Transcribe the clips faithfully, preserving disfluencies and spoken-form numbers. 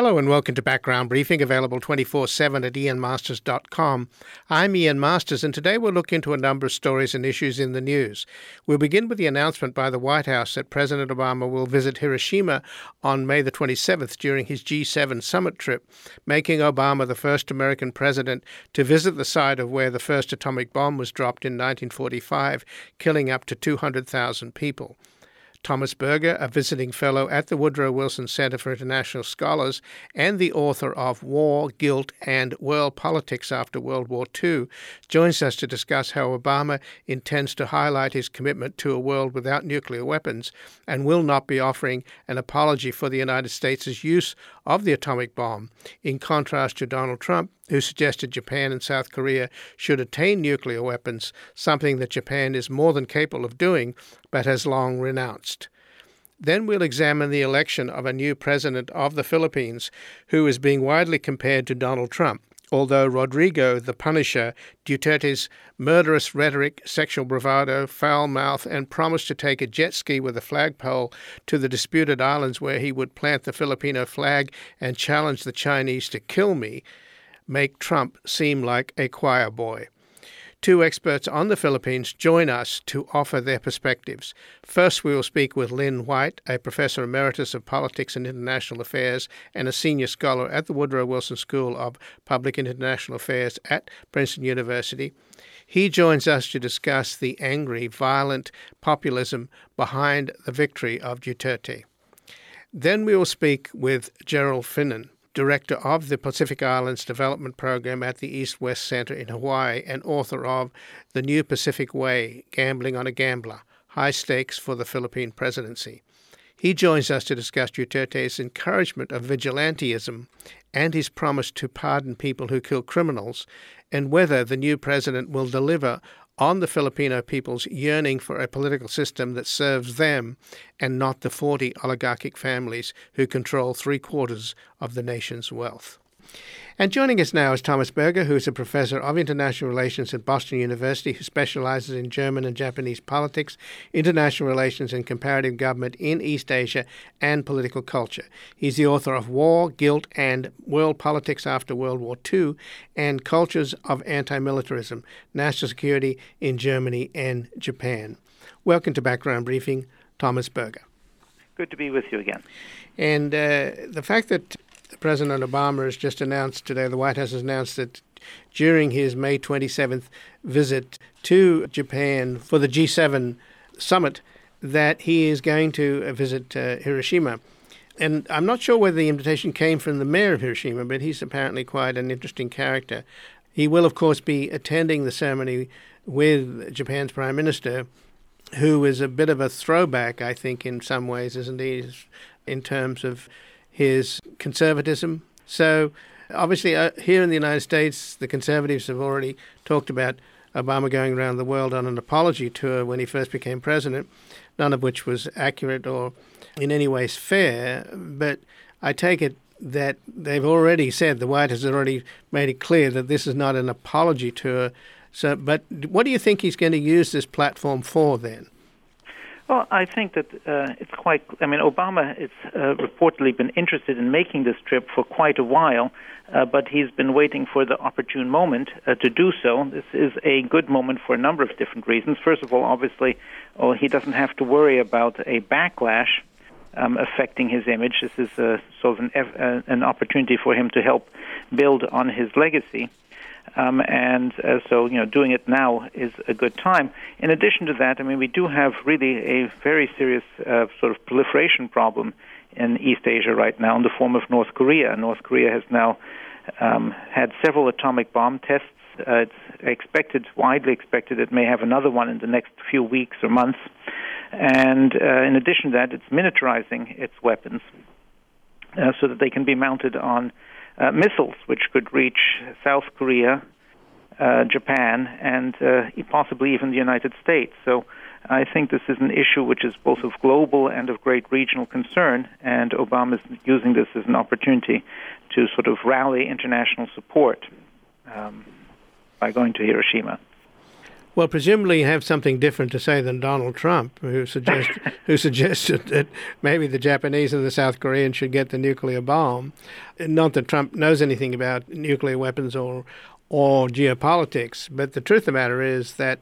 Hello and welcome to Background Briefing, available twenty-four seven at ian masters dot com. I'm Ian Masters, and today we'll look into a number of stories and issues in the news. We'll begin with the announcement by the White House that President Obama will visit Hiroshima on May the twenty-seventh during his G seven summit trip, making Obama the first American president to visit the site of where the first atomic bomb was dropped in nineteen forty-five, killing up to two hundred thousand people. Thomas Berger, a visiting fellow at the Woodrow Wilson Center for International Scholars and the author of War, Guilt, and World Politics After World War Two, joins us to discuss how Obama intends to highlight his commitment to a world without nuclear weapons and will not be offering an apology for the United States' use of the atomic bomb, in contrast to Donald Trump, who suggested Japan and South Korea should attain nuclear weapons, something that Japan is more than capable of doing, but has long renounced. Then we'll examine the election of a new president of the Philippines, who is being widely compared to Donald Trump, although Rodrigo the Punisher Duterte's murderous rhetoric, sexual bravado, foul mouth, and promise to take a jet ski with a flagpole to the disputed islands where he would plant the Filipino flag and challenge the Chinese to kill me, make Trump seem like a choir boy. Two experts on the Philippines join us to offer their perspectives. First, we will speak with Lynn White, a professor emeritus of politics and international affairs and a senior scholar at the Woodrow Wilson School of Public and International Affairs at Princeton University. He joins us to discuss the angry, violent populism behind the victory of Duterte. Then we will speak with Gerald Finnan, director of the Pacific Islands Development Program at the East-West Center in Hawaii and author of The New Pacific Way, Gambling on a Gambler, High Stakes for the Philippine Presidency. He joins us to discuss Duterte's encouragement of vigilantism and his promise to pardon people who kill criminals, and whether the new president will deliver on the Filipino people's yearning for a political system that serves them and not the forty oligarchic families who control three-quarters of the nation's wealth. And joining us now is Thomas Berger, who is a professor of international relations at Boston University, who specializes in German and Japanese politics, international relations and comparative government in East Asia, and political culture. He's the author of War, Guilt, and World Politics After World War Two, and Cultures of Anti-Militarism, National Security in Germany and Japan. Welcome to Background Briefing, Thomas Berger. Good to be with you again. And uh, the fact that President Obama has just announced today, the White House has announced that during his May twenty-seventh visit to Japan for the G seven summit, that he is going to visit uh, Hiroshima. And I'm not sure whether the invitation came from the mayor of Hiroshima, but he's apparently quite an interesting character. He will, of course, be attending the ceremony with Japan's Prime Minister, who is a bit of a throwback, I think, in some ways, isn't he, in terms of his conservatism. So obviously uh, here in the United States, the conservatives have already talked about Obama going around the world on an apology tour when he first became president, none of which was accurate or in any ways fair. But I take it that they've already said, the White House has already made it clear that this is not an apology tour. So, but what do you think he's going to use this platform for then? Well, I think that uh, it's quite, I mean, Obama has uh, reportedly been interested in making this trip for quite a while, uh, but he's been waiting for the opportune moment uh, to do so. This is a good moment for a number of different reasons. First of all, obviously, oh, he doesn't have to worry about a backlash um, affecting his image. This is uh, sort of an, uh, an opportunity for him to help build on his legacy. Um, and uh, so, you know, doing it now is a good time. In addition to that, I mean, we do have really a very serious uh, sort of proliferation problem in East Asia right now in the form of North Korea. North Korea has now um, had several atomic bomb tests. Uh, it's expected, widely expected, it may have another one in the next few weeks or months. And uh, in addition to that, it's miniaturizing its weapons uh, so that they can be mounted on Uh, missiles, which could reach South Korea, uh, Japan, and uh, possibly even the United States. So I think this is an issue which is both of global and of great regional concern, and Obama is using this as an opportunity to sort of rally international support um, by going to Hiroshima. Well, presumably you have something different to say than Donald Trump, who suggest, who suggested that maybe the Japanese and the South Koreans should get the nuclear bomb. Not that Trump knows anything about nuclear weapons or or geopolitics, but the truth of the matter is that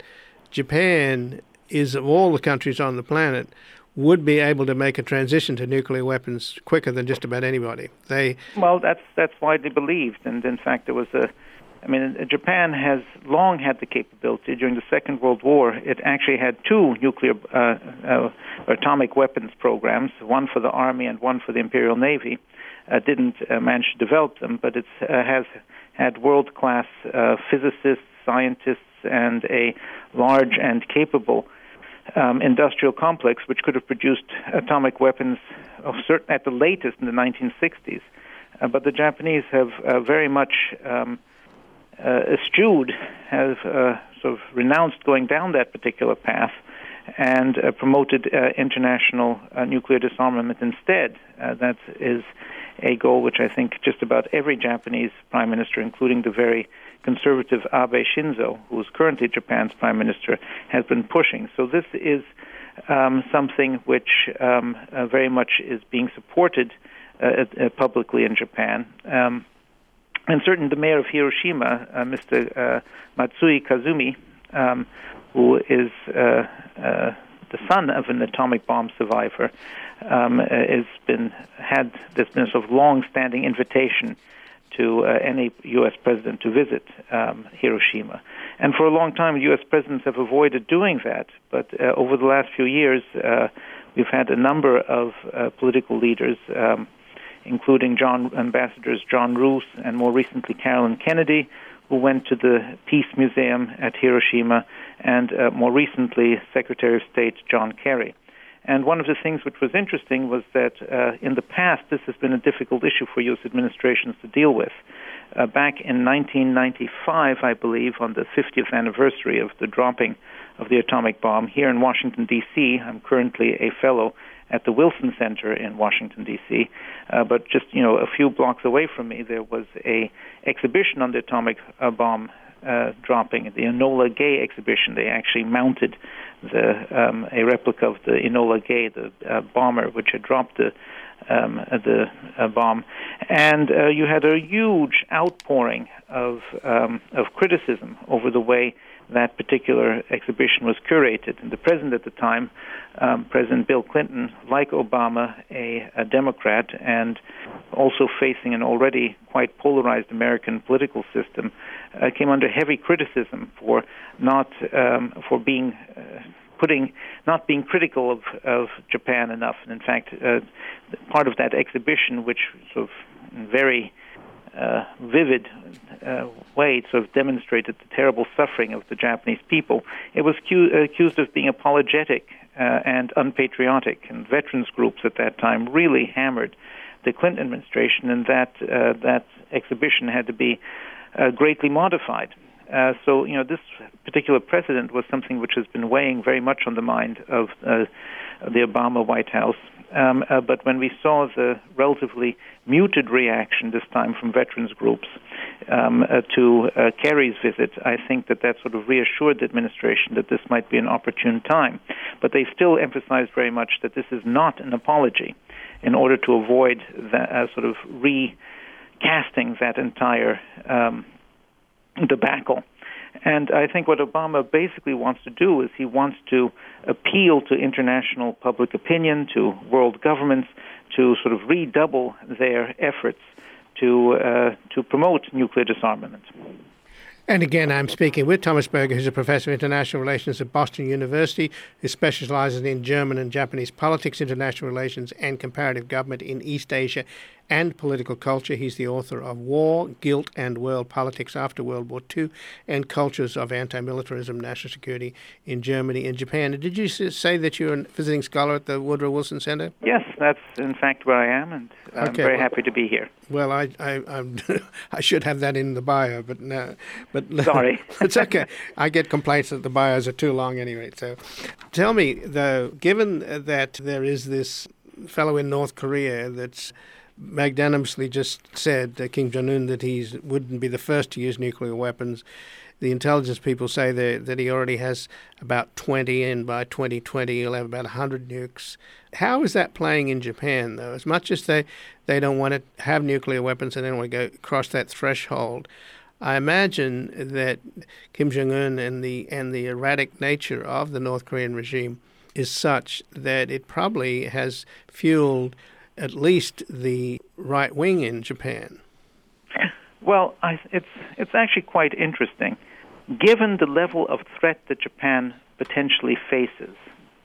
Japan is, of all the countries on the planet, would be able to make a transition to nuclear weapons quicker than just about anybody. They well, that's that's widely believed, and in fact, there was a. I mean, Japan has long had the capability. During the Second World War, it actually had two nuclear uh, uh, atomic weapons programs, one for the Army and one for the Imperial Navy. Uh, didn't uh, manage to develop them, but it uh, has had world-class uh, physicists, scientists, and a large and capable um, industrial complex which could have produced atomic weapons of certain, at the latest in the nineteen sixties. Uh, but the Japanese have uh, very much um, uh, eschewed, have uh, sort of renounced going down that particular path and uh, promoted uh, international uh, nuclear disarmament instead. Uh, that is a goal which I think just about every Japanese prime minister, including the very conservative Abe Shinzo, who is currently Japan's prime minister, has been pushing. So this is um, something which um, uh, very much is being supported uh, uh, publicly in Japan. Um, and certainly the mayor of Hiroshima, uh, Mister Uh, Matsui Kazumi, um, who is uh, uh, the son of an atomic bomb survivor, um, has been had there's been a sort of long-standing invitation to uh, any U S president to visit um, Hiroshima, and for a long time, U S presidents have avoided doing that. But uh, over the last few years, uh, we've had a number of uh, political leaders, um, including John Ambassadors John Roos and more recently Carolyn Kennedy, who went to the Peace Museum at Hiroshima, and uh, more recently Secretary of State John Kerry. And one of the things which was interesting was that uh, in the past this has been a difficult issue for U S administrations to deal with. Uh, back in nineteen ninety-five, I believe, on the fiftieth anniversary of the dropping of the atomic bomb here in Washington, D C, I'm currently a fellow at the Wilson Center in Washington, D C, uh, but just you know a few blocks away from me, there was a exhibition on the atomic uh, bomb uh, dropping, the Enola Gay exhibition. They actually mounted the um, a replica of the Enola Gay, the uh, bomber which had dropped the um, the uh, bomb, and uh, you had a huge outpouring of um, of criticism over the way that particular exhibition was curated. And the president at the time, um, President Bill Clinton, like Obama, a, a Democrat, and also facing an already quite polarized American political system, uh, came under heavy criticism for not um, for being uh, putting not being critical of, of Japan enough. And in fact, uh, part of that exhibition, which sort of very Uh, vivid uh, way it sort of demonstrated the terrible suffering of the Japanese people. It was cu- accused of being apologetic uh, and unpatriotic, and veterans groups at that time really hammered the Clinton administration, and that uh, that exhibition had to be uh, greatly modified. Uh, so, you know, this particular precedent was something which has been weighing very much on the mind of uh, the Obama White House. Um, uh, but when we saw the relatively muted reaction this time from veterans groups um, uh, to uh, Kerry's visit, I think that that sort of reassured the administration that this might be an opportune time. But they still emphasized very much that this is not an apology, in order to avoid that uh, sort of recasting that entire um, debacle. And I think what Obama basically wants to do is he wants to appeal to international public opinion, to world governments, to sort of redouble their efforts to uh, to promote nuclear disarmament. And again, I'm speaking with Thomas Berger, who's a professor of international relations at Boston University, who specializes in German and Japanese politics, international relations, and comparative government in East Asia and political culture. He's the author of War, Guilt, and World Politics After World War Two, and Cultures of Anti-Militarism, National Security in Germany and Japan. And did you say that you're a visiting scholar at the Woodrow Wilson Center? Yes, that's in fact where I am, and I'm okay, very well, happy to be here. Well, I I, I'm, I should have that in the bio, but no. But Sorry. It's okay. I get complaints that the bios are too long anyway. So tell me, though, given that there is this fellow in North Korea that's magnanimously just said, uh, Kim Jong-un, that he wouldn't be the first to use nuclear weapons, the intelligence people say that, that he already has about twenty, and by twenty twenty he'll have about one hundred nukes. How is that playing in Japan, though? As much as they, they don't want to have nuclear weapons and they don't want to go cross that threshold, I imagine that Kim Jong-un and the and the erratic nature of the North Korean regime is such that it probably has fueled at least the right wing in Japan. Well, I, it's it's actually quite interesting. Given the level of threat that Japan potentially faces,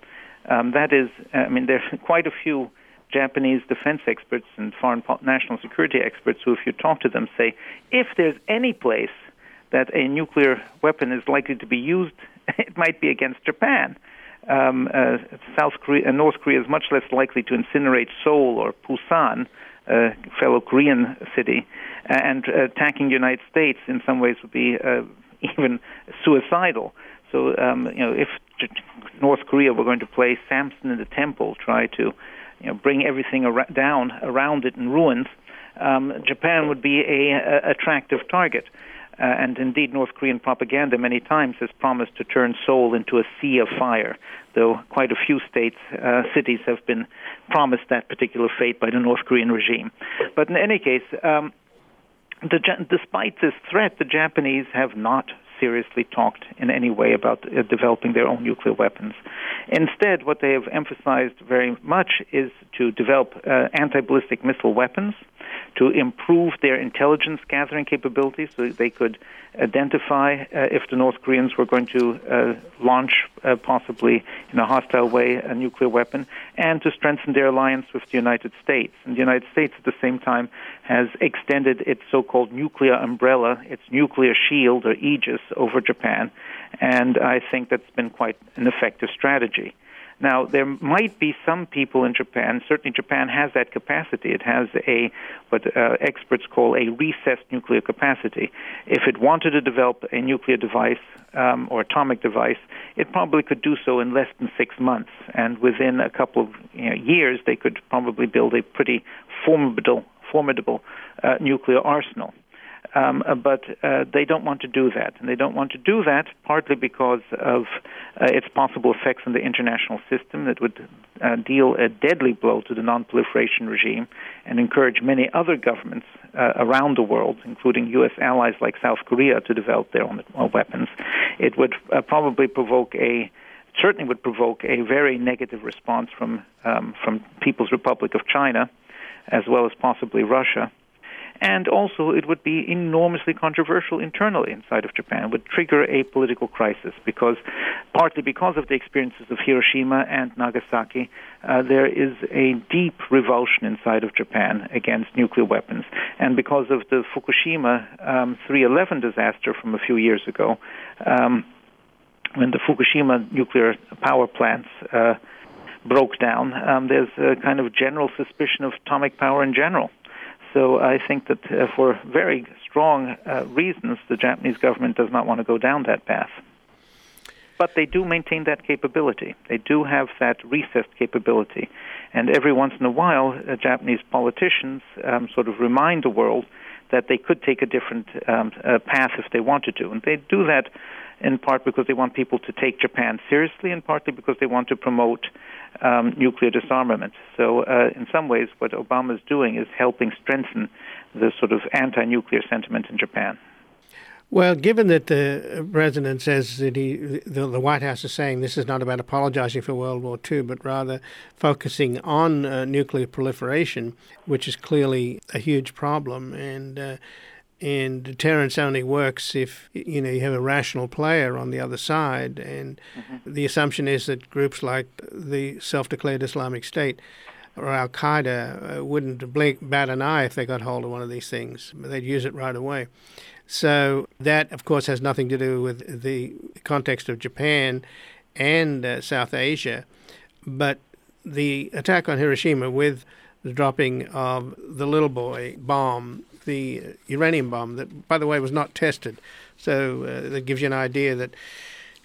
um, that is, I mean, there are quite a few Japanese defense experts and foreign po- national security experts who, if you talk to them, say, if there's any place that a nuclear weapon is likely to be used, it might be against Japan. Um, uh, South Korea, uh, North Korea is much less likely to incinerate Seoul or Busan, a fellow Korean city, and uh, attacking the United States in some ways would be uh, even suicidal. So, um, you know, if J- North Korea were going to play Samson in the temple, try to, you know, bring everything ar- down around it in ruins, um, Japan would be a, a attractive target. Uh, and indeed, North Korean propaganda many times has promised to turn Seoul into a sea of fire, though quite a few states, uh, cities have been promised that particular fate by the North Korean regime. But in any case, um, the, despite this threat, the Japanese have not seriously talked in any way about uh, developing their own nuclear weapons. Instead, what they have emphasized very much is to develop uh, anti-ballistic missile weapons, to improve their intelligence gathering capabilities so that they could identify uh, if the North Koreans were going to uh, launch, uh, possibly in a hostile way, a nuclear weapon, and to strengthen their alliance with the United States. And the United States, at the same time, has extended its so-called nuclear umbrella, its nuclear shield or aegis over Japan, and I think that's been quite an effective strategy. Now, there might be some people in Japan, certainly Japan has that capacity. It has a what uh, experts call a recessed nuclear capacity. If it wanted to develop a nuclear device um, or atomic device, it probably could do so in less than six months. And within a couple of you know, years, they could probably build a pretty formidable, formidable uh, nuclear arsenal. Um, but uh, they don't want to do that. And they don't want to do that partly because of uh, its possible effects on the international system that would uh, deal a deadly blow to the non-proliferation regime and encourage many other governments uh, around the world, including U S allies like South Korea, to develop their own uh, weapons. It would uh, probably provoke a certainly would provoke a very negative response from um, from People's Republic of China, as well as possibly Russia. And also, it would be enormously controversial internally inside of Japan. It would trigger a political crisis because, partly because of the experiences of Hiroshima and Nagasaki, uh, there is a deep revulsion inside of Japan against nuclear weapons. And because of the Fukushima um, three eleven disaster from a few years ago, um, when the Fukushima nuclear power plants uh, broke down, um, there's a kind of general suspicion of atomic power in general. So I think that uh, for very strong uh, reasons, the Japanese government does not want to go down that path. But they do maintain that capability. They do have that recessed capability. And every once in a while, uh, Japanese politicians um, sort of remind the world that they could take a different um, uh, path if they wanted to. And they do that in part because they want people to take Japan seriously, and partly because they want to promote um, nuclear disarmament. So uh, in some ways, what Obama is doing is helping strengthen the sort of anti-nuclear sentiment in Japan. Well, given that the president says that he, the, the White House is saying this is not about apologizing for World War Two, but rather focusing on uh, nuclear proliferation, which is clearly a huge problem, and uh, and deterrence only works if you know you have a rational player on the other side, and mm-hmm. the assumption is that groups like the self-declared Islamic State or Al-Qaeda uh, wouldn't blink, bat an eye if they got hold of one of these things. They'd use it right away. So that, of course, has nothing to do with the context of Japan and uh, South Asia. But the attack on Hiroshima with the dropping of the little boy bomb, the uranium bomb that, by the way, was not tested. So uh, that gives you an idea that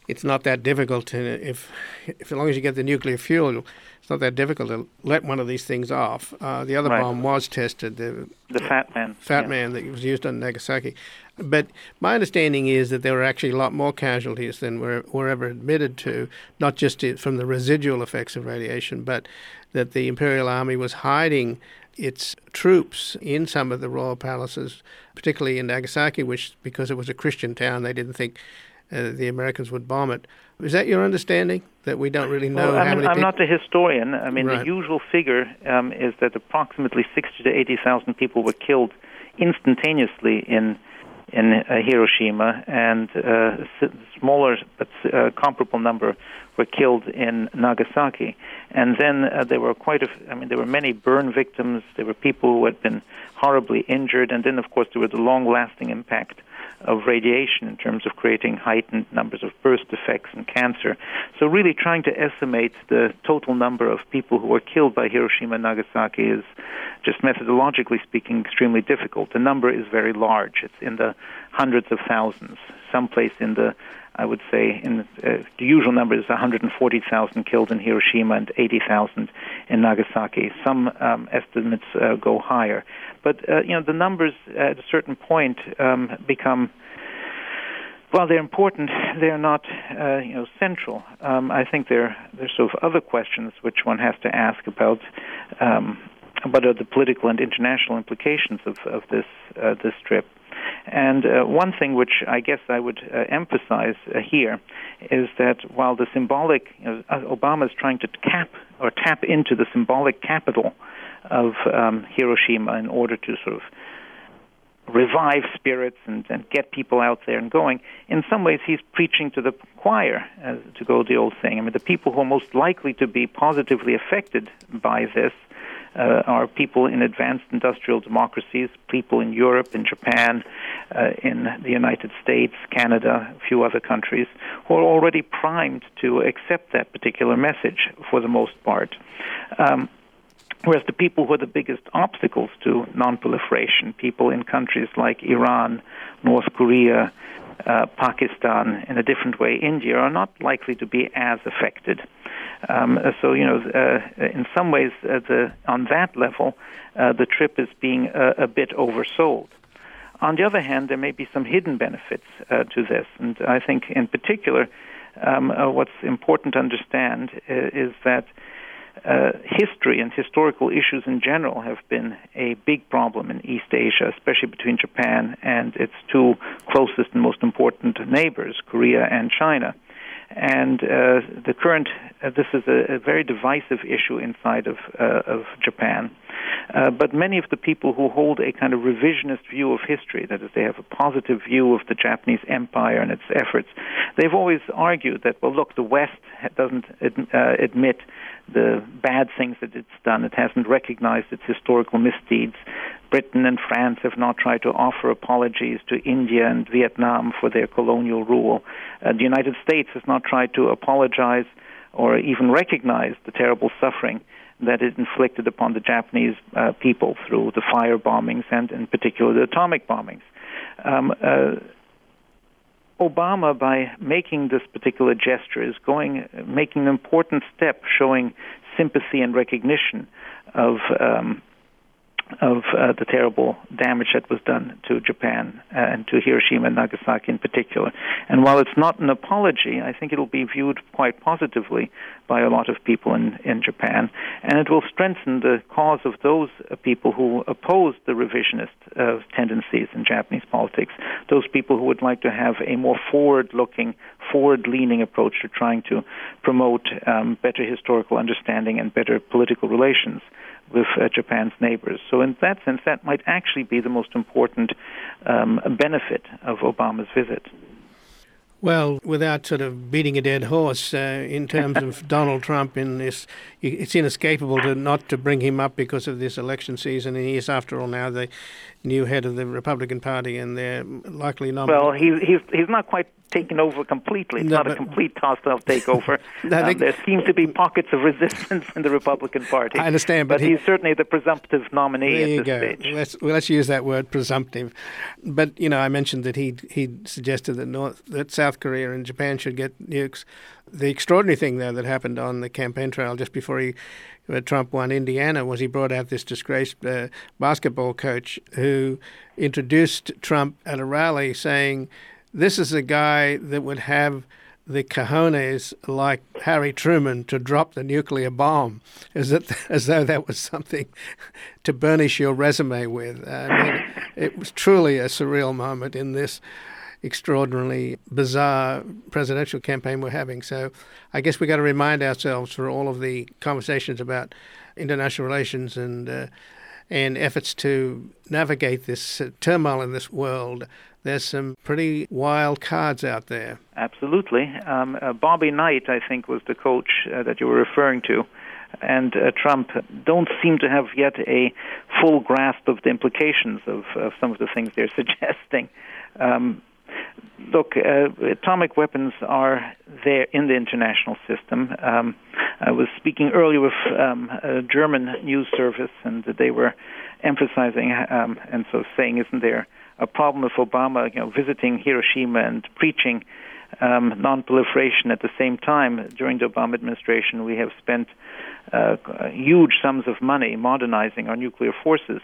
it's not that difficult to, if, if as long as you get the nuclear fuel, it's not that difficult to let one of these things off. Uh, the other right. bomb was tested, the, the Fat Man. Fat yeah. Man that was used on Nagasaki. But my understanding is that there were actually a lot more casualties than were, were ever admitted to, not just from the residual effects of radiation, but that the Imperial Army was hiding its troops in some of the royal palaces, particularly in Nagasaki, which, because it was a Christian town, they didn't think uh, the Americans would bomb it. Is that your understanding, that we don't really know well, how I'm, many I'm people? not a historian. I mean, right. the usual figure um, is that approximately sixty to eighty thousand people were killed instantaneously in in uh, Hiroshima, and uh, a smaller but uh, comparable number were killed in Nagasaki. And then uh, there were quite a, I mean, there were many burn victims. There were people who had been horribly injured, and then, of course, there was the long-lasting impact of radiation in terms of creating heightened numbers of birth defects and cancer. So really trying to estimate the total number of people who were killed by Hiroshima and Nagasaki is, just methodologically speaking, extremely difficult. The number is very large. It's in the hundreds of thousands, someplace in the, I would say, in uh, the usual number is one hundred forty thousand killed in Hiroshima and eighty thousand in Nagasaki. Some um, estimates uh, go higher. But, uh, you know, the numbers at a certain point um, become, well, they're important. They're not, uh, you know, central. Um, I think there there's sort of other questions which one has to ask about um, what are the political and international implications of, of this uh, this trip. And uh, one thing which I guess I would uh, emphasize uh, here is that while the symbolic, you know, Obama is trying to cap or tap into the symbolic capital of um, Hiroshima in order to sort of revive spirits and, and get people out there and going, in some ways he's preaching to the choir, uh, to go the old saying. I mean, the people who are most likely to be positively affected by this Uh, are people in advanced industrial democracies, people in Europe, in Japan, uh, in the United States, Canada, a few other countries, who are already primed to accept that particular message for the most part. Um, whereas the people who are the biggest obstacles to non-proliferation, people in countries like Iran, North Korea, uh, Pakistan, in a different way, India, are not likely to be as affected. Um, so, you know, uh, in some ways, uh, the, on that level, uh, the trip is being uh, a bit oversold. On the other hand, there may be some hidden benefits uh, to this. And I think in particular, um, uh, what's important to understand uh, is that uh, history and historical issues in general have been a big problem in East Asia, especially between Japan and its two closest and most important neighbors, Korea and China. And uh, the current, uh, this is a, a very divisive issue inside of uh, of Japan. Uh, but many of the people who hold a kind of revisionist view of history, that is, they have a positive view of the Japanese empire and its efforts, they've always argued that, well, look, the West doesn't ad- uh, admit the bad things that it's done. It hasn't recognized its historical misdeeds. Britain and France have not tried to offer apologies to India and Vietnam for their colonial rule. Uh, the United States has not tried to apologize or even recognize the terrible suffering that it inflicted upon the Japanese uh, people through the fire bombings and, in particular, the atomic bombings. Um, uh, Obama, by making this particular gesture, is going, making an important step showing sympathy and recognition of um, of uh, the terrible damage that was done to Japan uh, and to Hiroshima and Nagasaki in particular. And while it's not an apology, I think it'll be viewed quite positively by a lot of people in, in Japan, and it will strengthen the cause of those uh, people who oppose the revisionist uh, tendencies in Japanese politics, those people who would like to have a more forward-looking, forward-leaning approach to trying to promote um, better historical understanding and better political relations with uh, Japan's neighbors. So in that sense, that might actually be the most important um, benefit of Obama's visit. Well, without sort of beating a dead horse, uh, in terms of Donald Trump in this, it's inescapable to not to bring him up because of this election season. And he is, after all, now the new head of the Republican Party, and they're likely not. Well, he's he's he's not quite taken over completely. It's no, not but, a complete hostile takeover. no, um, they, there seem to be pockets of resistance in the Republican Party. I understand, but, but he, he's certainly the presumptive nominee there at you this go. stage. Let's well, let's use that word, presumptive. But you know, I mentioned that he he suggested that North that South South Korea and Japan should get nukes. The extraordinary thing, though, that happened on the campaign trail just before he, uh, Trump won Indiana was he brought out this disgraced uh, basketball coach who introduced Trump at a rally saying, this is a guy that would have the cojones like Harry Truman to drop the nuclear bomb, as, it, as though that was something to burnish your resume with. I mean, it was truly a surreal moment in this extraordinarily bizarre presidential campaign we're having. So I guess we got to remind ourselves for all of the conversations about international relations and uh, and efforts to navigate this uh, turmoil in this world, there's some pretty wild cards out there. Absolutely. Um, uh, Bobby Knight, I think, was the coach uh, that you were referring to, and uh, Trump don't seem to have yet a full grasp of the implications of, of some of the things they're suggesting. Um, Look, uh, atomic weapons are there in the international system. Um, I was speaking earlier with um, a German news service, and they were emphasizing um, and so saying, isn't there a problem with Obama, you know, visiting Hiroshima and preaching um, non-proliferation at the same time? During the Obama administration, we have spent uh, huge sums of money modernizing our nuclear forces.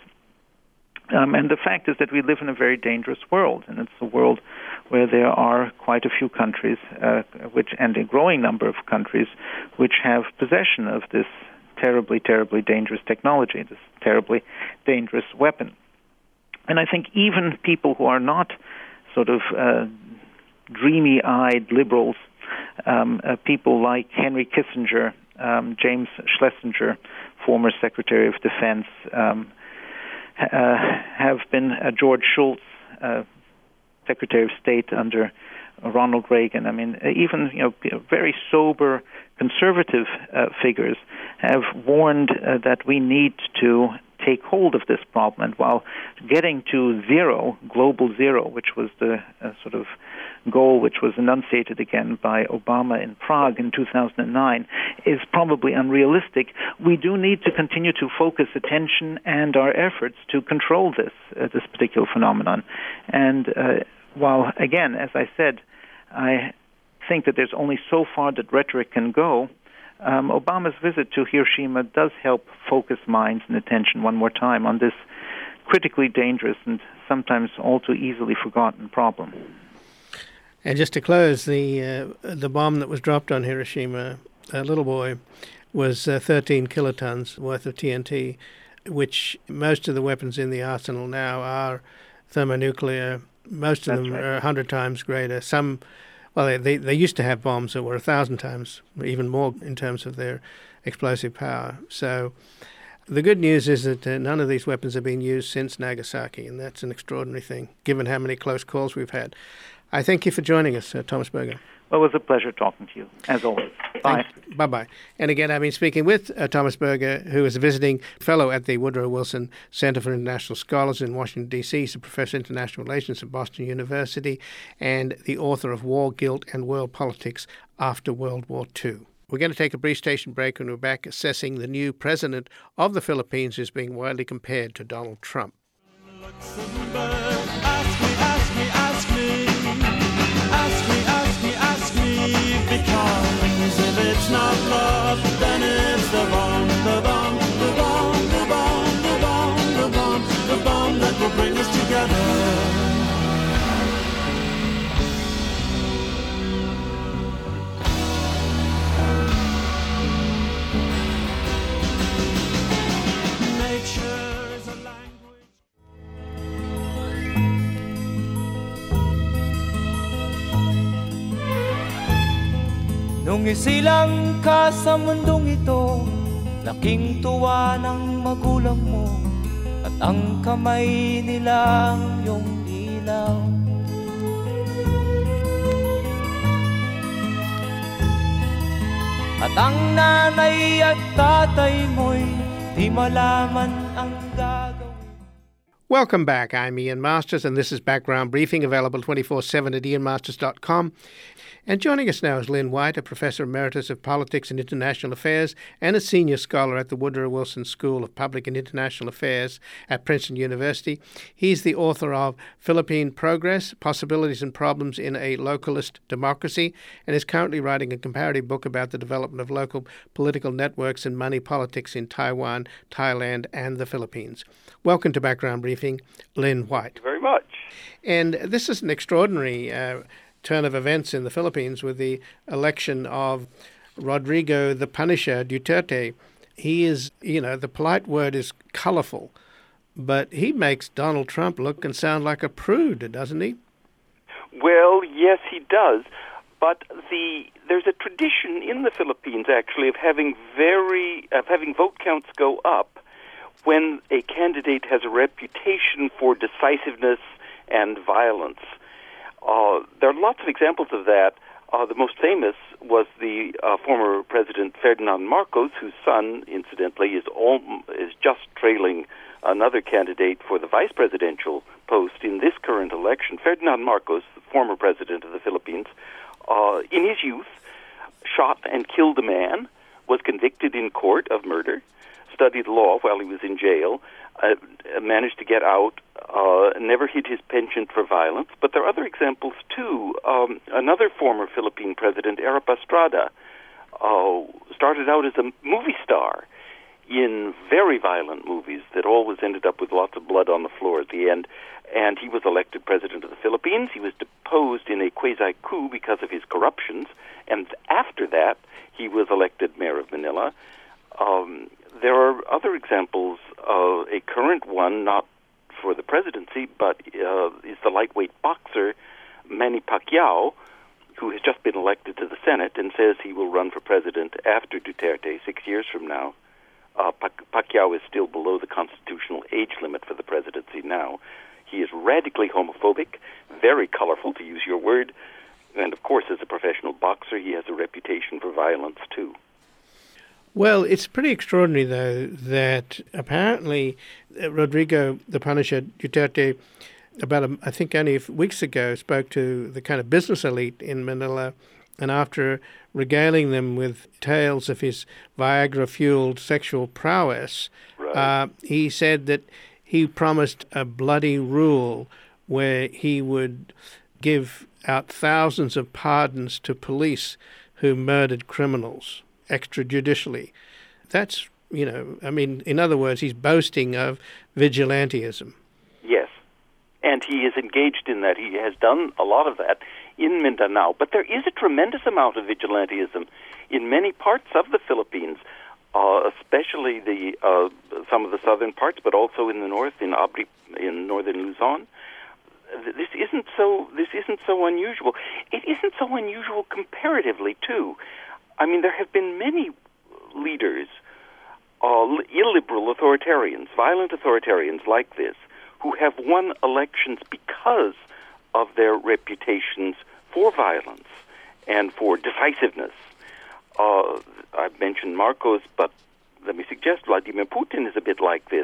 Um, and the fact is that we live in a very dangerous world, and it's a world where there are quite a few countries, uh, which and a growing number of countries, which have possession of this terribly, terribly dangerous technology, this terribly dangerous weapon. And I think even people who are not sort of uh, dreamy-eyed liberals, um, uh, people like Henry Kissinger, um, James Schlesinger, former Secretary of Defense, um, Uh, have been uh, George Shultz, uh, Secretary of State under Ronald Reagan. I mean, even you know, very sober conservative uh, figures have warned uh, that we need to take hold of this problem. And while getting to zero, global zero, which was the uh, sort of goal which was enunciated again by Obama in Prague in two thousand nine, is probably unrealistic, we do need to continue to focus attention and our efforts to control this, uh, this particular phenomenon. And uh, while, again, as I said, I think that there's only so far that rhetoric can go, Um, Obama's visit to Hiroshima does help focus minds and attention one more time on this critically dangerous and sometimes all too easily forgotten problem. And just to close, the uh, the bomb that was dropped on Hiroshima, a little boy, was uh, thirteen kilotons worth of T N T, which most of the weapons in the arsenal now are thermonuclear. Most of That's them right. are one hundred times greater. Some Well, they, they they used to have bombs that were a thousand times, even more in terms of their explosive power. So the good news is that uh, none of these weapons have been used since Nagasaki, and that's an extraordinary thing, given how many close calls we've had. I thank you for joining us, uh, Thomas Berger. Well, it was a pleasure talking to you, as always. Bye. Thank, bye-bye. And again, I've been speaking with uh, Thomas Berger, who is a visiting fellow at the Woodrow Wilson Center for International Scholars in Washington, D C He's a professor of international relations at Boston University and the author of War, Guilt, and World Politics After World War Two. We're going to take a brief station break, and we're back assessing the new president of the Philippines who's being widely compared to Donald Trump. Luxembourg, ask me, ask me, ask me, ask me, ask me, ask me, because if it's not love, then it's the bomb, the bomb, the bomb, the bomb, the bomb, the bomb, the bomb that will bring us together. Nature's a language. Nung isilang ka sa mundong ito, laking tuwa ng magulang mo, at ang kamay nila ang iyong ilaw. At ang nanay at tatay mo'y di malaman ang gagawin. Welcome back. I'm Ian Masters, and this is Background Briefing, available twenty-four seven at ian masters dot com. And joining us now is Lynn White, a Professor Emeritus of Politics and International Affairs and a Senior Scholar at the Woodrow Wilson School of Public and International Affairs at Princeton University. He's the author of Philippine Progress, Possibilities and Problems in a Localist Democracy, and is currently writing a comparative book about the development of local political networks and money politics in Taiwan, Thailand, and the Philippines. Welcome to Background Briefing, Lynn White. Thank you very much. And this is an extraordinary uh, turn of events in the Philippines with the election of Rodrigo the Punisher Duterte. He is, you know, the polite word is colorful, but he makes Donald Trump look and sound like a prude, doesn't he? Well, yes, he does. But the there's a tradition in the Philippines, actually, of having very of having vote counts go up when a candidate has a reputation for decisiveness and violence. Uh, there are lots of examples of that. Uh, the most famous was the uh, former President Ferdinand Marcos, whose son, incidentally, is all, is just trailing another candidate for the vice presidential post in this current election. Ferdinand Marcos, the former president of the Philippines, uh, in his youth, shot and killed a man, was convicted in court of murder, studied law while he was in jail, uh, managed to get out, uh, never hid his penchant for violence. But there are other examples, too. Um, another former Philippine president, Erap Estrada, uh, started out as a movie star in very violent movies that always ended up with lots of blood on the floor at the end. And he was elected president of the Philippines. He was deposed in a quasi-coup because of his corruptions. And after that, he was elected mayor of Manila. Um, there are other examples. Uh, a current one, not for the presidency, but uh, is the lightweight boxer Manny Pacquiao, who has just been elected to the Senate and says he will run for president after Duterte six years from now. Uh, Pacquiao is still below the constitutional age limit for the presidency now. He is radically homophobic, very colorful, to use your word, and of course, as a professional boxer, he has a reputation for violence, too. Well, it's pretty extraordinary, though, that apparently uh, Rodrigo the Punisher Duterte, about, a, I think only weeks ago, spoke to the kind of business elite in Manila, and after regaling them with tales of his Viagra-fueled sexual prowess, right. uh, he said that he promised a bloody rule where he would give out thousands of pardons to police who murdered criminals extrajudicially. That's, you know, I mean, in other words, he's boasting of vigilantism. Yes, and he is engaged in that. He has done a lot of that in Mindanao. But there is a tremendous amount of vigilantism in many parts of the Philippines, uh, especially the uh, some of the southern parts, but also in the north, in Abri, in northern Luzon. This isn't so. This isn't so unusual. It isn't so unusual comparatively, too. I mean, there have been many leaders, uh, illiberal authoritarians, violent authoritarians like this, who have won elections because of their reputations for violence and for decisiveness. Uh, I've mentioned Marcos, but let me suggest Vladimir Putin is a bit like this.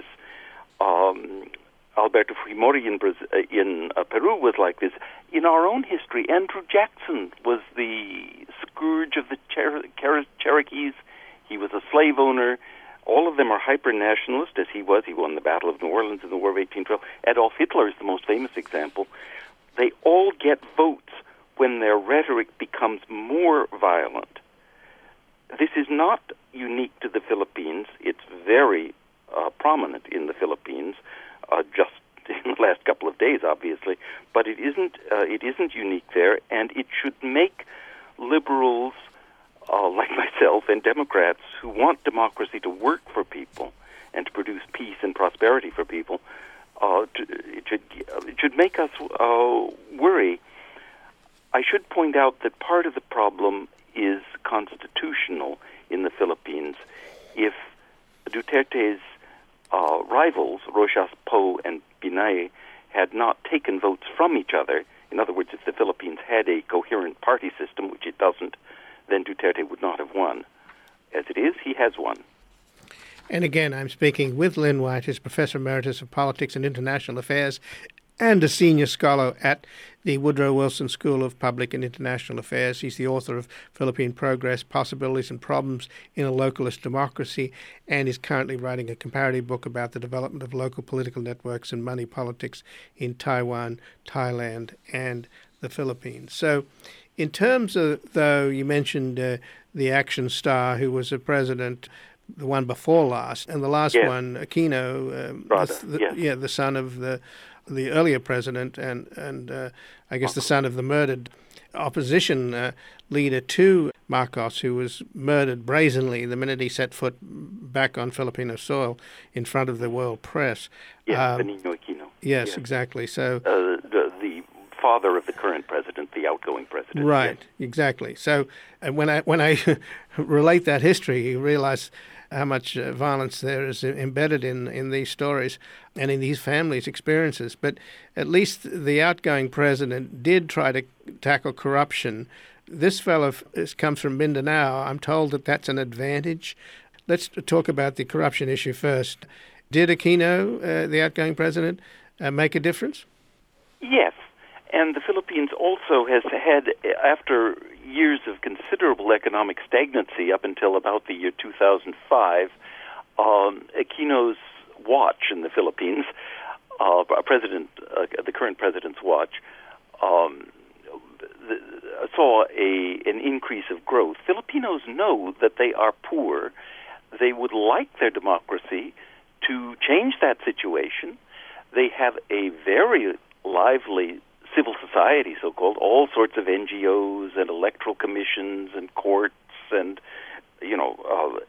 Um, Alberto Fujimori in, Brazil, in uh, Peru was like this. In our own history, Andrew Jackson was the scourge of the Cher- Cher- Cherokees. He was a slave owner. All of them are hyper-nationalist, as he was. He won the Battle of New Orleans in the War of eighteen twelve. Adolf Hitler is the most famous example. They all get votes when their rhetoric becomes more violent. This is not unique to the Philippines. It's very uh, prominent in the Philippines. Uh, just in the last couple of days, obviously, but it isn't. Uh, it isn't unique there, and it should make liberals uh, like myself and Democrats who want democracy to work for people and to produce peace and prosperity for people. Uh, to, it should. It should make us uh, worry. I should point out that part of the problem is constitutional in the Philippines. If Duterte's Uh, rivals, Roxas Poe and Binay, had not taken votes from each other, in other words, if the Philippines had a coherent party system, which it doesn't, then Duterte would not have won. As it is, he has won. And again, I'm speaking with Lynn White, who's Professor Emeritus of Politics and International Affairs and a senior scholar at the Woodrow Wilson School of Public and International Affairs. He's the author of Philippine Progress, Possibilities and Problems in a Localist Democracy, and is currently writing a comparative book about the development of local political networks and money politics in Taiwan, Thailand, and the Philippines. So in terms of, though, you mentioned uh, the action star who was a president, the one before last, and the last yes. one, Aquino, um, Brother, the, yes. yeah, the son of the the earlier president, and and uh, I guess the son of the murdered opposition uh, leader to Marcos, who was murdered brazenly the minute he set foot back on Filipino soil in front of the world press. Yes, um, Benigno Aquino. Yes, yes, exactly. So uh, the, the father of the current president, the outgoing president. Right, yes. exactly. So uh, when I when I relate that history, you realize how much uh, violence there is embedded in, in these stories and in these families' experiences. But at least the outgoing president did try to tackle corruption. This fellow f- comes from Mindanao. I'm told that that's an advantage. Let's talk about the corruption issue first. Did Aquino, uh, the outgoing president, uh, make a difference? Yes. And the Philippines also has had, after years of considerable economic stagnancy up until about the year two thousand five, um, Aquino's watch in the Philippines, uh, president, uh, the current president's watch, um, the, saw a an increase of growth. Filipinos know that they are poor. They would like their democracy to change that situation. They have a very lively civil society, so-called, all sorts of N G Os and electoral commissions and courts and, you know,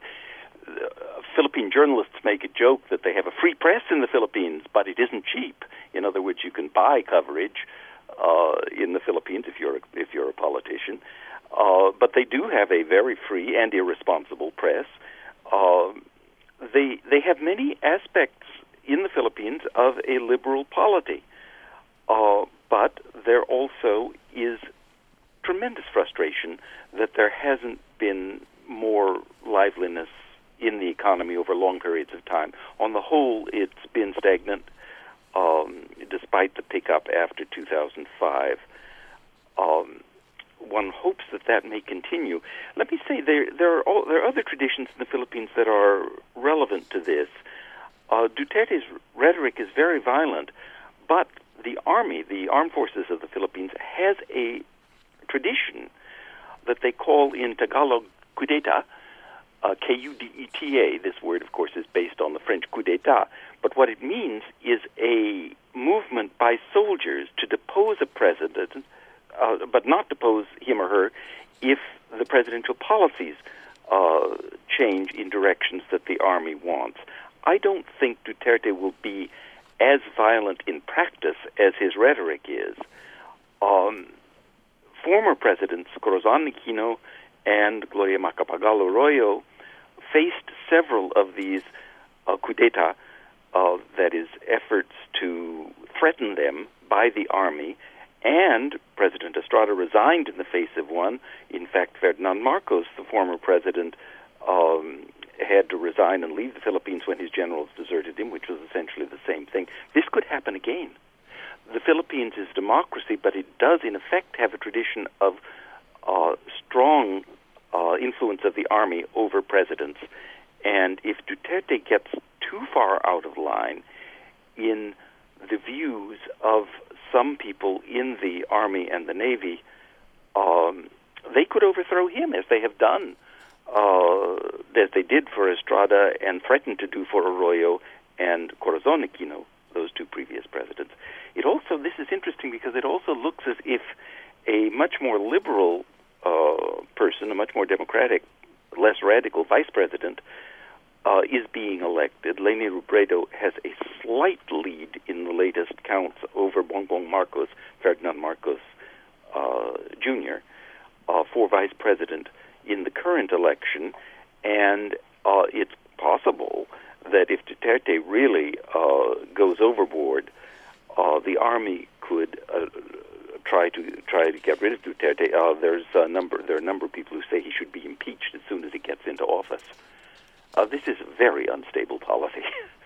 uh, Philippine journalists make a joke that they have a free press in the Philippines, but it isn't cheap. In other words, you can buy coverage uh, in the Philippines if you're a, if you're a politician, uh, but they do have a very free and irresponsible press. Uh, they they have many aspects in the Philippines of a liberal polity. Uh, but there also is tremendous frustration that there hasn't been more liveliness in the economy over long periods of time. On the whole, it's been stagnant, um, despite the pickup after two thousand five. Um, one hopes that that may continue. Let me say there there are all, there are other traditions in the Philippines that are relevant to this. Uh, Duterte's rhetoric is very violent, but the army, the armed forces of the Philippines, has a tradition that they call in Tagalog kudeta, uh, K U D E T A. This word, of course, is based on the French coup d'etat. But what it means is a movement by soldiers to depose a president, uh, but not depose him or her if the presidential policies uh, change in directions that the army wants. I don't think Duterte will be as violent in practice as his rhetoric is. Um, former presidents Corazon Aquino and Gloria Macapagal Arroyo faced several of these uh, coup d'etat, uh, that is, efforts to threaten them by the army, and President Estrada resigned in the face of one. In fact, Ferdinand Marcos, the former president, um, had to resign and leave the Philippines when his generals deserted him, which was essentially the same thing. This could happen again. The Philippines is democracy, but it does, in effect, have a tradition of uh, strong uh, influence of the army over presidents. And if Duterte gets too far out of line in the views of some people in the army and the navy, um, they could overthrow him, as they have done. Uh, as they did for Estrada and threatened to do for Arroyo and Corazon Aquino, those two previous presidents. It also, this is interesting because it also looks as if a much more liberal uh, person, a much more democratic, less radical vice president uh, is being elected. Leni Robredo has a slight lead in the latest counts over Bongbong Marcos, Ferdinand Marcos uh, Junior, uh, for vice president in the current election, and uh, it's possible that if Duterte really uh, goes overboard, uh, the army could uh, try to try to get rid of Duterte. Uh, there's a number there are a number of people who say he should be impeached as soon as he gets into office. Uh, this is a very unstable policy.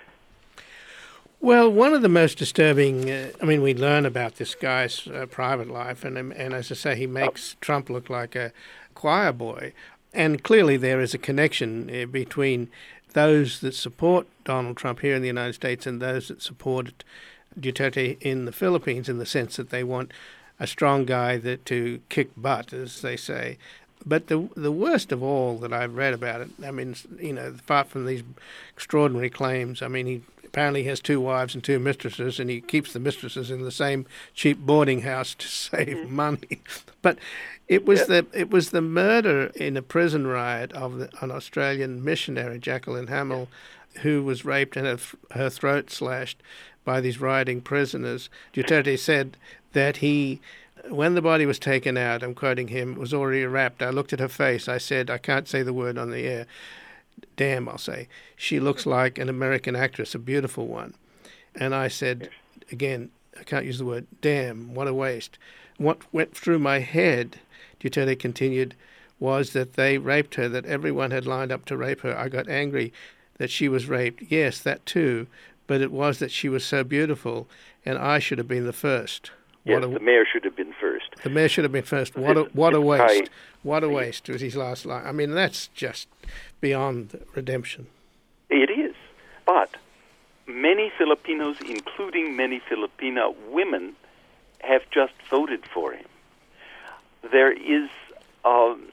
Well, one of the most disturbing, uh, I mean, we learn about this guy's uh, private life, and, and as I say, he makes Trump look like a choir boy. And clearly there is a connection uh, between those that support Donald Trump here in the United States and those that support Duterte in the Philippines, in the sense that they want a strong guy that to kick butt, as they say. But the the worst of all that I've read about it, I mean, you know, apart from these extraordinary claims, I mean, he apparently has two wives and two mistresses, and he keeps the mistresses in the same cheap boarding house to save money. But it was yeah. the it was the murder in a prison riot of the, an Australian missionary, Jacqueline Hamill, who was raped and her, her throat slashed by these rioting prisoners. Duterte said that he, when the body was taken out, I'm quoting him, was already wrapped. I looked at her face. I said, I can't say the word on the air. Damn, I'll say. She looks like an American actress, a beautiful one. And I said, again, I can't use the word, damn, what a waste. What went through my head, Duterte continued, was that they raped her, that everyone had lined up to rape her. I got angry that she was raped. Yes, that too. But it was that she was so beautiful, and I should have been the first. Yes, what a, the mayor should have been first. The mayor should have been first. What a, what a waste. What a waste was his last line. I mean, that's just beyond redemption. It is. But many Filipinos, including many Filipina women, have just voted for him. There is... Um,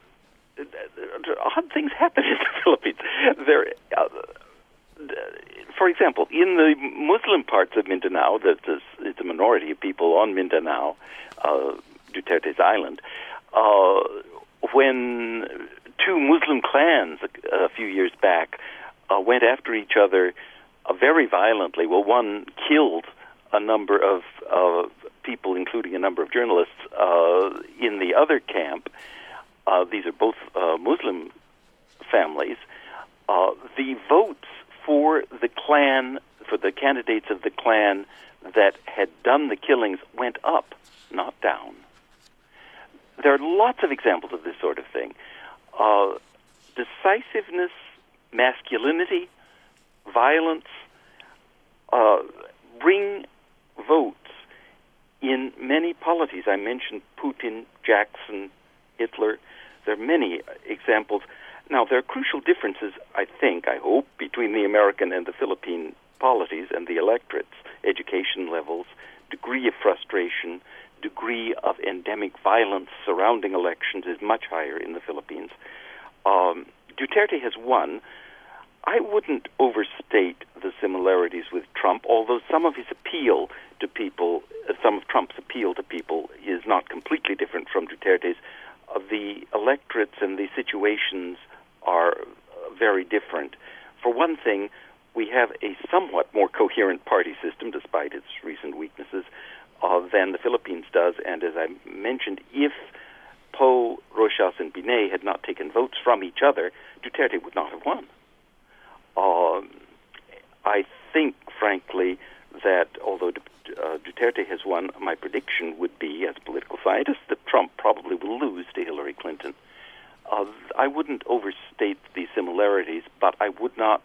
odd things happen in the Philippines. There... Uh, For example, in the Muslim parts of Mindanao, that is, it's a minority of people on Mindanao, uh, Duterte's island, uh, when two Muslim clans a, a few years back uh, went after each other uh, very violently. Well, one killed a number of uh, people, including a number of journalists, uh, in the other camp. Uh, these are both uh, Muslim families. Uh, the votes for the clan, for the candidates of the clan that had done the killings went up, not down. There are lots of examples of this sort of thing. Uh, decisiveness, masculinity, violence uh, bring votes in many polities. I mentioned Putin, Jackson, Hitler. There are many examples. Now, there are crucial differences, I think, I hope, between the American and the Philippine polities and the electorates, education levels, degree of frustration, degree of endemic violence surrounding elections is much higher in the Philippines. Um, Duterte has won. I wouldn't overstate the similarities with Trump, although some of his appeal to people, uh, some of Trump's appeal to people is not completely different from Duterte's. Uh, the electorates and the situations are very different. For one thing, we have a somewhat more coherent party system, despite its recent weaknesses, uh, than the Philippines does. And as I mentioned, if Poe, Roxas, and Binay had not taken votes from each other, Duterte would not have won. Uh, I think, frankly, that although uh, Duterte has won, my prediction would be, as a political scientist, that Trump probably will lose to Hillary Clinton. Uh, I wouldn't overstate the similarities, but I would not.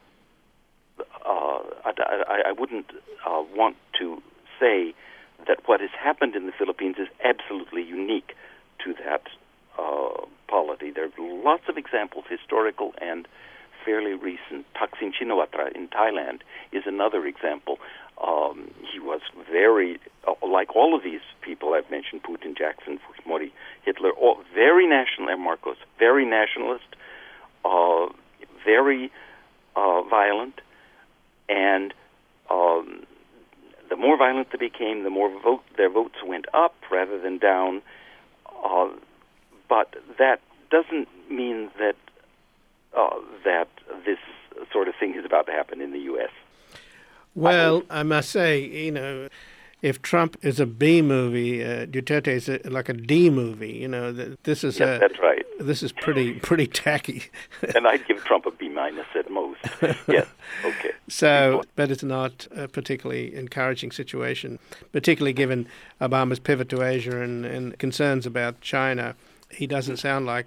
Uh, I, I, I wouldn't uh, want to say that what has happened in the Philippines is absolutely unique to that uh, polity. There are lots of examples, historical and fairly recent. Thaksin Shinawatra in Thailand is another example. Um, he was very, uh, like all of these people I've mentioned, Putin, Jackson, Fujimori, Hitler, all very national, and Marcos, very nationalist, uh, very uh, violent, and um, the more violent they became, the more vote, their votes went up rather than down. Uh, but that doesn't mean that uh, that this sort of thing is about to happen in the U S. Well, I must say, you know, if Trump is a B movie, uh, Duterte is a, like a D movie. You know, this is yes, a, that's right. This is pretty pretty tacky. And I'd give Trump a B minus at most. Yes, okay. So, but it's not a particularly encouraging situation, particularly given Obama's pivot to Asia and, and concerns about China. He doesn't sound like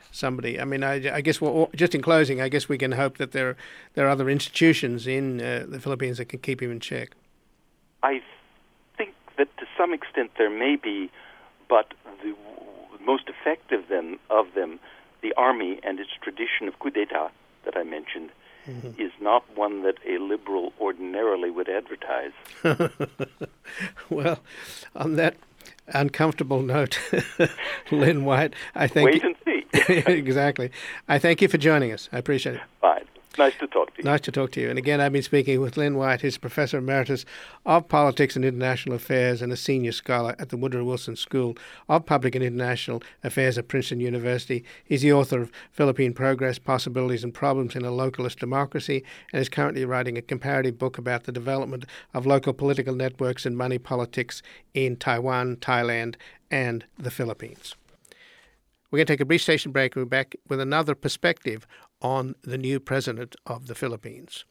somebody. I mean, I, I guess we'll, just in closing, I guess we can hope that there there are other institutions in uh, the Philippines that can keep him in check. I think that to some extent there may be, but the most effective then of them, the army and its tradition of coup d'etat that I mentioned, mm-hmm. is not one that a liberal ordinarily would advertise. Well, on that uncomfortable note, Lynn White, I thank Wait and see. Exactly. I thank you for joining us. I appreciate it. Fine. Nice to talk to you. Nice to talk to you. And again, I've been speaking with Lynn White, who's Professor Emeritus of Politics and International Affairs and a Senior Scholar at the Woodrow Wilson School of Public and International Affairs at Princeton University. He's the author of Philippine Progress, Possibilities and Problems in a Localist Democracy, and is currently writing a comparative book about the development of local political networks and money politics in Taiwan, Thailand, and the Philippines. We're going to take a brief station break and we're back with another perspective on the new president of the Philippines.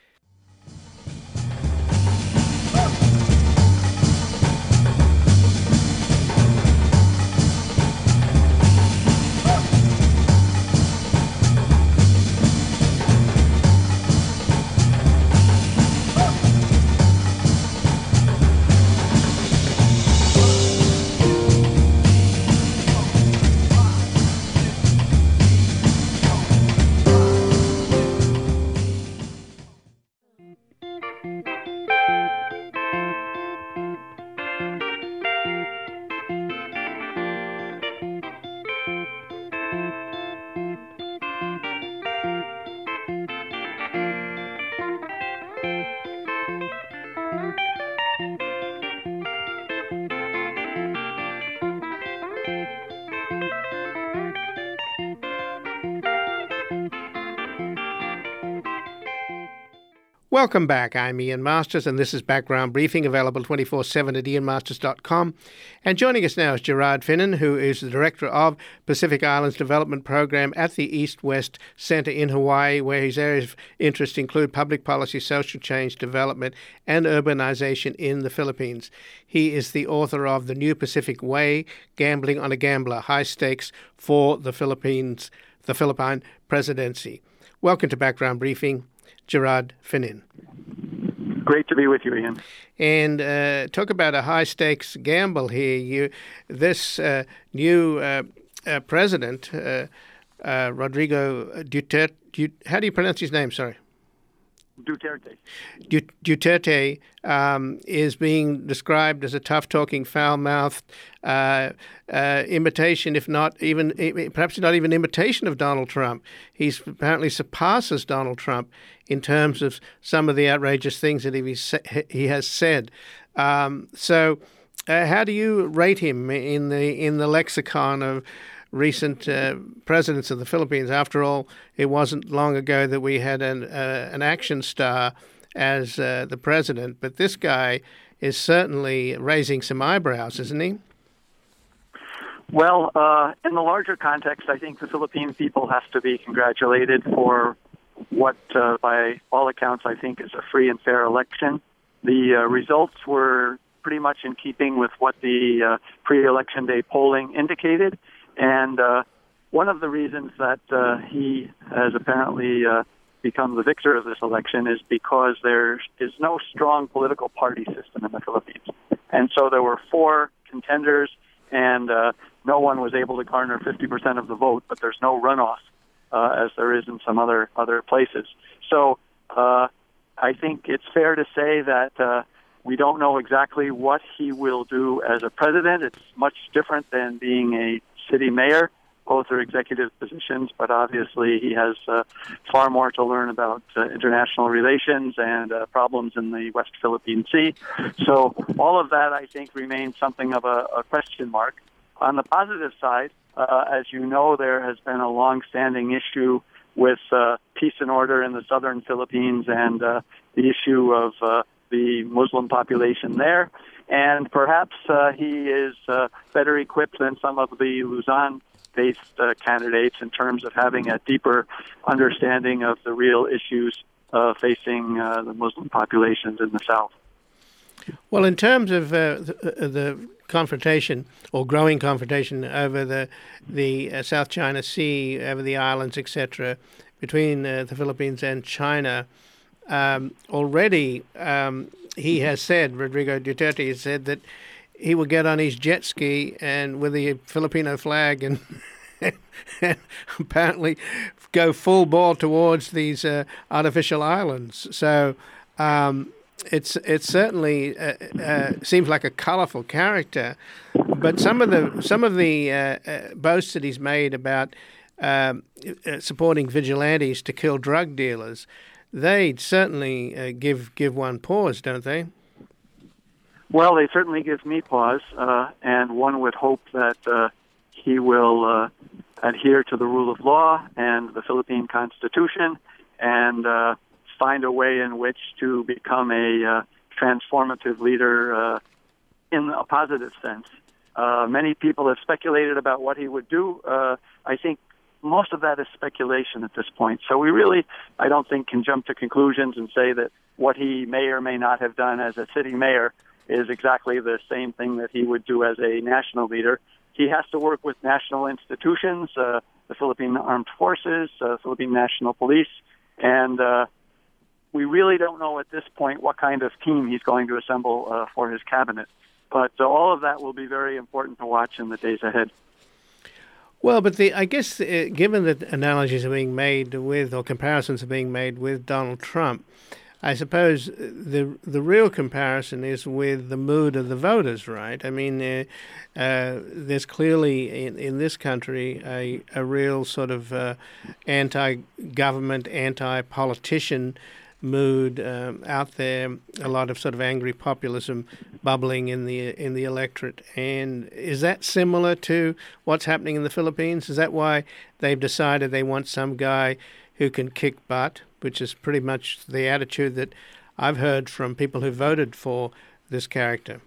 Welcome back. I'm Ian Masters, and this is Background Briefing, available twenty-four seven at ian masters dot com. And joining us now is Gerard Finin, who is the Director of Pacific Islands Development Program at the East-West Center in Hawaii, where his areas of interest include public policy, social change, development, and urbanization in the Philippines. He is the author of The New Pacific Way, Gambling on a Gambler, High Stakes for the Philippines, the Philippine Presidency. Welcome to Background Briefing, Gerard Finin. Great to be with you, Ian. And uh, talk about a high-stakes gamble here. You, this uh, new uh, uh, president, uh, uh, Rodrigo Duterte, how do you pronounce his name? Sorry. Duterte. Duterte um, is being described as a tough-talking, foul-mouthed uh, uh, imitation, if not even, perhaps not even imitation of Donald Trump. He's apparently surpasses Donald Trump in terms of some of the outrageous things that he he has said. Um, so, uh, how do you rate him in the in the lexicon of recent uh, presidents of the Philippines? After all, it wasn't long ago that we had an uh, an action star as uh, the president, but this guy is certainly raising some eyebrows, isn't he? Well, uh, in the larger context, I think the Philippine people have to be congratulated for what, uh, by all accounts, I think is a free and fair election. The uh, results were pretty much in keeping with what the uh, pre-election day polling indicated. And uh, one of the reasons that uh, he has apparently uh, become the victor of this election is because there is no strong political party system in the Philippines. And so there were four contenders, and uh, no one was able to garner fifty percent of the vote, but there's no runoff, uh, as there is in some other, other places. So uh, I think it's fair to say that uh, we don't know exactly what he will do as a president. It's much different than being a city mayor. Both are executive positions, but obviously he has uh, far more to learn about uh, international relations and uh, problems in the West Philippine Sea. So all of that, I think, remains something of a, a question mark. On the positive side, uh, as you know, there has been a long-standing issue with uh, peace and order in the southern Philippines and uh, the issue of uh, the Muslim population there. And perhaps uh, he is uh, better equipped than some of the Luzon-based uh, candidates in terms of having a deeper understanding of the real issues uh, facing uh, the Muslim populations in the South. Well, in terms of uh, the, uh, the confrontation or growing confrontation over the the uh, South China Sea, over the islands, et cetera, between uh, the Philippines and China, um, already um, he has said, Rodrigo Duterte has said that he will get on his jet ski and with the Filipino flag and, and apparently go full ball towards these uh, artificial islands. So um, it's it's certainly uh, uh, seems like a colourful character, but some of the some of the uh, uh, boasts that he's made about um, uh, supporting vigilantes to kill drug dealers, they certainly uh, give give one pause, don't they? Well, they certainly give me pause, uh, and one would hope that uh, he will uh, adhere to the rule of law and the Philippine Constitution and uh, find a way in which to become a uh, transformative leader uh, in a positive sense. Uh, many people have speculated about what he would do. Uh, I think most of that is speculation at this point. So we really, I don't think, can jump to conclusions and say that what he may or may not have done as a city mayor is exactly the same thing that he would do as a national leader. He has to work with national institutions, uh, the Philippine Armed Forces, uh, Philippine National Police, and uh, we really don't know at this point what kind of team he's going to assemble uh, for his cabinet. But uh, all of that will be very important to watch in the days ahead. Well, but the I guess uh, given that analogies are being made with, or comparisons are being made with Donald Trump, I suppose the the real comparison is with the mood of the voters, right? I mean, uh, uh, there's clearly in, in this country a, a real sort of uh, anti-government, anti-politician mood um, out there. A lot of sort of angry populism bubbling in the in the electorate. And is that similar to what's happening in the Philippines? Is that why they've decided they want some guy who can kick butt, which is pretty much the attitude that I've heard from people who voted for this character?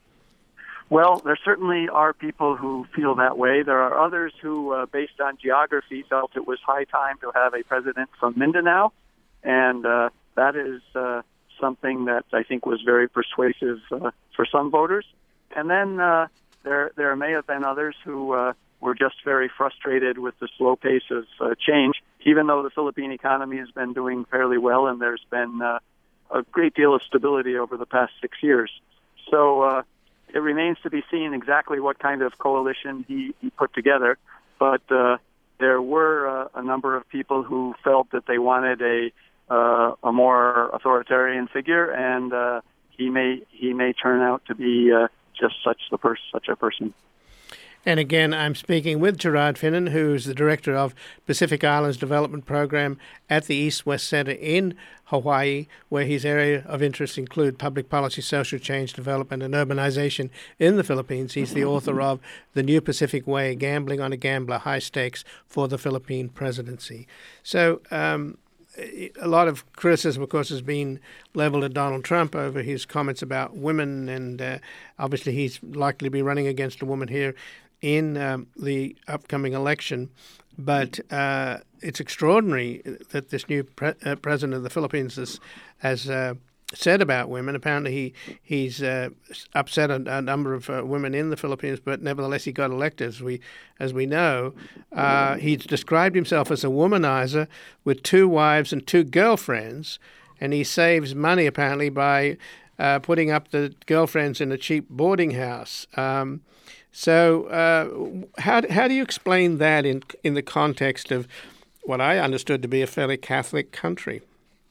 Well, there certainly are people who feel that way. There are others who, uh, based on geography, felt it was high time to have a president from Mindanao, and uh, that is uh, something that I think was very persuasive uh, for some voters. And then uh, there there may have been others who uh, were just very frustrated with the slow pace of uh, change, even though the Philippine economy has been doing fairly well and there's been uh, a great deal of stability over the past six years. So uh, it remains to be seen exactly what kind of coalition he, he put together. But uh, there were uh, a number of people who felt that they wanted a uh, a more authoritarian figure, and uh, he may he may turn out to be uh, just such the pers- such a person. And again, I'm speaking with Gerard Finin, who's the director of Pacific Islands Development Program at the East-West Center in Hawaii, where his area of interest include public policy, social change, development, and urbanization in the Philippines. He's the author of The New Pacific Way, Gambling on a Gambler, High Stakes for the Philippine Presidency. So um, a lot of criticism, of course, has been leveled at Donald Trump over his comments about women, and uh, obviously he's likely to be running against a woman here in um, the upcoming election. But uh, it's extraordinary that this new pre- uh, president of the Philippines has, has uh, said about women. Apparently he he's uh, upset a, a number of uh, women in the Philippines, but nevertheless he got elected, as we, as we know. Uh, he's described himself as a womanizer with two wives and two girlfriends, and he saves money apparently by uh, putting up the girlfriends in a cheap boarding house. Um, So uh, how how do you explain that in in the context of what I understood to be a fairly Catholic country?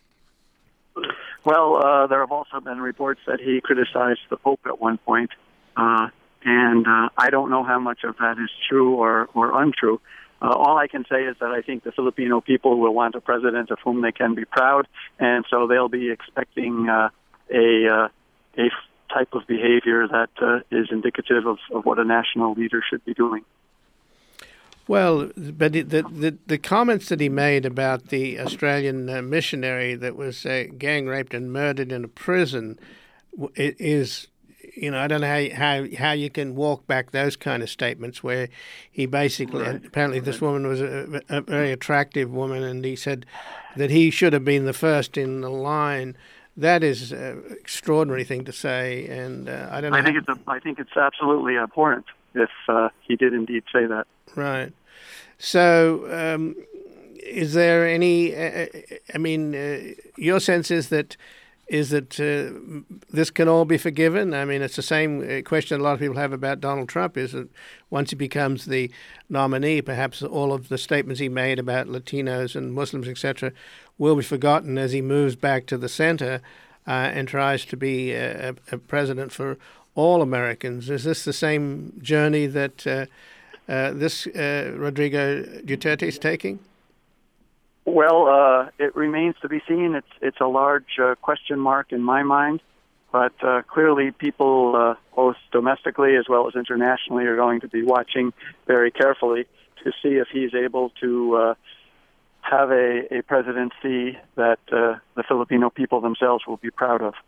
Well, uh, there have also been reports that he criticized the Pope at one point, uh, and uh, I don't know how much of that is true or, or untrue. Uh, all I can say is that I think the Filipino people will want a president of whom they can be proud, and so they'll be expecting uh, a uh, a type of behavior that uh, is indicative of, of what a national leader should be doing. Well, but the the, the comments that he made about the Australian uh, missionary that was uh, gang raped and murdered in a prison is, you know, I don't know how how how you can walk back those kind of statements where he basically right. apparently this woman was a, a very attractive woman, and he said that he should have been the first in the line that is an extraordinary thing to say, and uh, I don't know. I think how... it's a, I think it's absolutely abhorrent if uh, he did indeed say that. Right. So, um, is there any? Uh, I mean, uh, your sense is that is that uh, this can all be forgiven? I mean, it's the same question a lot of people have about Donald Trump, is that once he becomes the nominee, perhaps all of the statements he made about Latinos and Muslims, et cetera, will be forgotten as he moves back to the center uh, and tries to be a, a president for all Americans. Is this the same journey that uh, uh, this uh, Rodrigo Duterte is taking? Well, uh, it remains to be seen. It's it's a large uh, question mark in my mind, but uh, clearly people, uh, both domestically as well as internationally, are going to be watching very carefully to see if he's able to uh, have a, a presidency that uh, the Filipino people themselves will be proud of.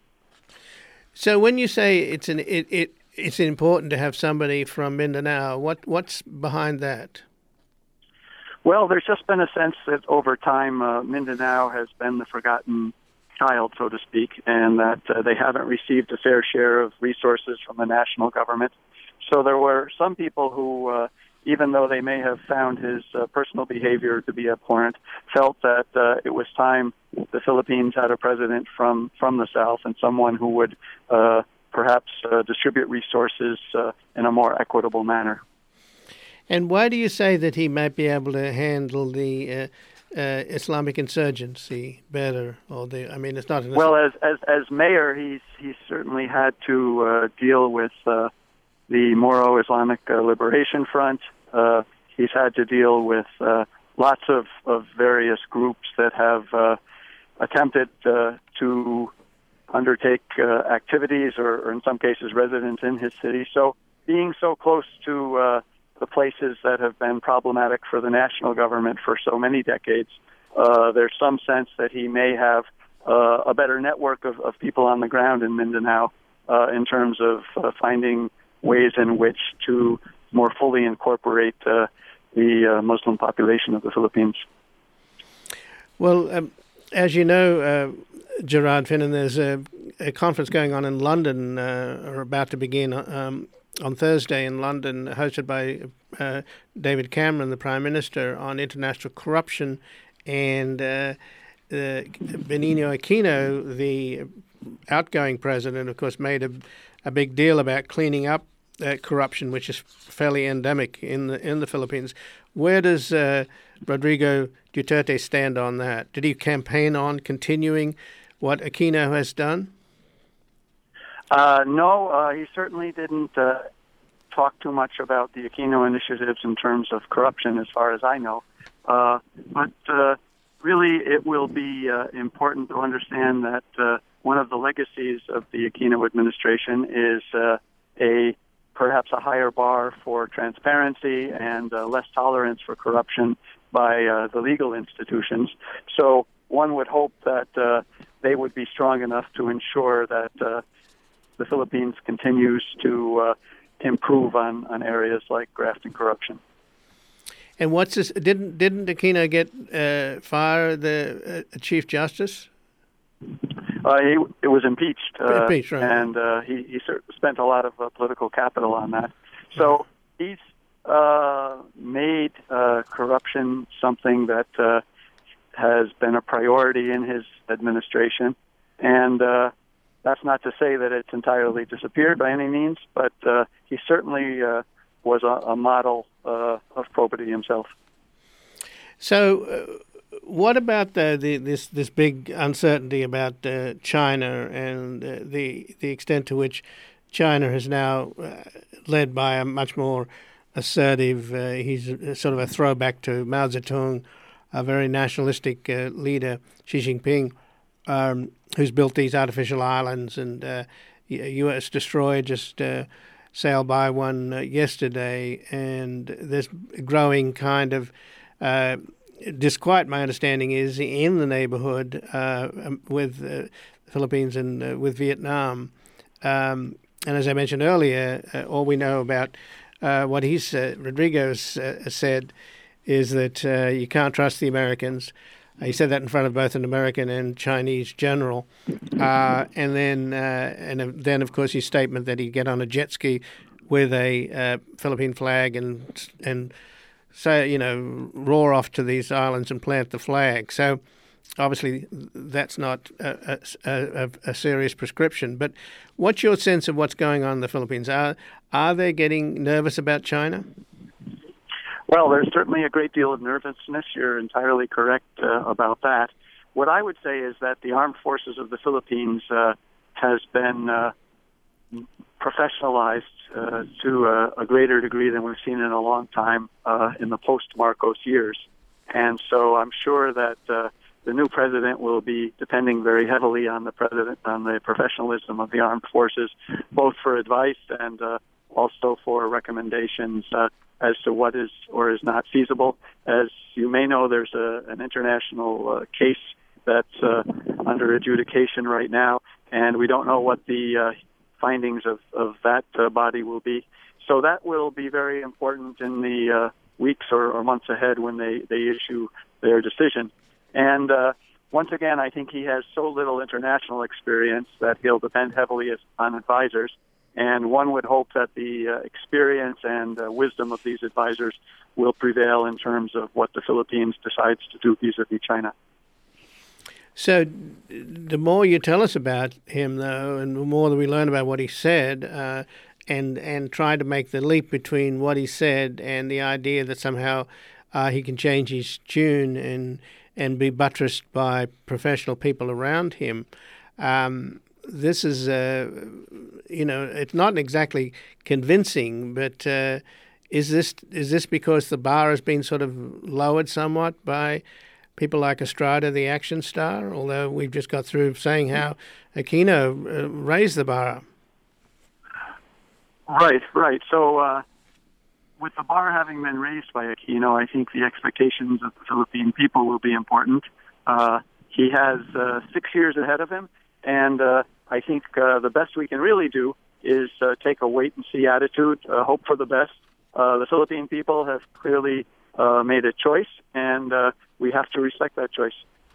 So when you say it's an it, it it's important to have somebody from Mindanao, what what's behind that? Well, there's just been a sense that over time uh, Mindanao has been the forgotten child, so to speak, and that uh, they haven't received a fair share of resources from the national government. So there were some people who, uh, even though they may have found his uh, personal behavior to be abhorrent, felt that uh, it was time the Philippines had a president from, from the South and someone who would uh, perhaps uh, distribute resources uh, in a more equitable manner. And why do you say that he might be able to handle the uh, uh, Islamic insurgency better? Or the, I mean, it's not. An well, as as as mayor, he's he's certainly had to uh, deal with uh, the Moro Islamic uh, Liberation Front. Uh, he's had to deal with uh, lots of, of various groups that have uh, attempted uh, to undertake uh, activities, or, or in some cases, residents in his city. So, being so close to uh, the places that have been problematic for the national government for so many decades, uh, there's some sense that he may have uh, a better network of, of people on the ground in Mindanao uh, in terms of uh, finding ways in which to more fully incorporate uh, the uh, Muslim population of the Philippines. Well, um, as you know, uh, Gerard Finnan, there's a, a conference going on in London, uh, or about to begin, um, on Thursday in London, hosted by uh, David Cameron, the Prime Minister, on international corruption. And uh, uh, Benigno Aquino, the outgoing president, of course, made a, a big deal about cleaning up uh, corruption, which is fairly endemic in the, in the Philippines. Where does uh, Rodrigo Duterte stand on that? Did he campaign on continuing what Aquino has done? Uh, no, uh, he certainly didn't uh, talk too much about the Aquino initiatives in terms of corruption, as far as I know. Uh, but uh, really, it will be uh, important to understand that uh, one of the legacies of the Aquino administration is uh, a perhaps a higher bar for transparency and uh, less tolerance for corruption by uh, the legal institutions. So one would hope that uh, they would be strong enough to ensure that uh, the Philippines continues to uh, improve on, on areas like graft and corruption. And what's this? Didn't didn't Aquino get uh, fired the uh, Chief Justice? Uh, he it was impeached, uh, impeached, right. and uh, he he spent a lot of uh, political capital on that. So he's uh, made uh, corruption something that uh, has been a priority in his administration, and uh, that's not to say that it's entirely disappeared by any means, but uh, he certainly uh, was a, a model uh, of probity himself. So, uh, what about the, the this this big uncertainty about uh, China and uh, the the extent to which China is now uh, led by a much more assertive? Uh, he's a, sort of a throwback to Mao Zedong, a very nationalistic uh, leader, Xi Jinping, um, who's built these artificial islands, and uh, U S destroyer just uh, sailed by one uh, yesterday, and there's a growing kind of uh, disquiet, my understanding is, in the neighborhood uh, with uh, the Philippines and uh, with Vietnam. Um, and as I mentioned earlier, uh, all we know about uh, what he's, uh, Rodrigo's uh, said is that uh, you can't trust the Americans. He said that in front of both an American and Chinese general. Uh, and then, uh, and then, of course, his statement that he'd get on a jet ski with a uh, Philippine flag and and say, you know, roar off to these islands and plant the flag. So obviously that's not a, a, a, a serious prescription. But what's your sense of what's going on in the Philippines? Are, are they getting nervous about China? Well, there's certainly a great deal of nervousness. You're entirely correct uh, about that. What I would say is that the armed forces of the Philippines uh, has been uh, professionalized uh, to a, a greater degree than we've seen in a long time uh, in the post-Marcos years. And so I'm sure that uh, the new president will be depending very heavily on the president, on the professionalism of the armed forces, both for advice and uh, also for recommendations uh, as to what is or is not feasible. As you may know, there's a, an international uh, case that's uh, under adjudication right now, and we don't know what the uh, findings of, of that uh, body will be. So that will be very important in the uh, weeks or, or months ahead when they, they issue their decision. And uh, once again, I think he has so little international experience that he'll depend heavily on advisors. And one would hope that the uh, experience and uh, wisdom of these advisors will prevail in terms of what the Philippines decides to do vis-a-vis China. So the more you tell us about him, though, and the more that we learn about what he said, uh, and and try to make the leap between what he said and the idea that somehow uh, he can change his tune and and be buttressed by professional people around him, um, this is, uh, you know, it's not exactly convincing, but uh, is this is this because the bar has been sort of lowered somewhat by people like Estrada, the action star, although we've just got through saying how Aquino uh, raised the bar? Right, right. So uh, with the bar having been raised by Aquino, I think the expectations of the Philippine people will be important. Uh, he has uh, six years ahead of him, and uh, I think uh, the best we can really do is uh, take a wait-and-see attitude, uh, hope for the best. Uh, the Philippine people have clearly uh, made a choice, and uh, we have to respect that choice.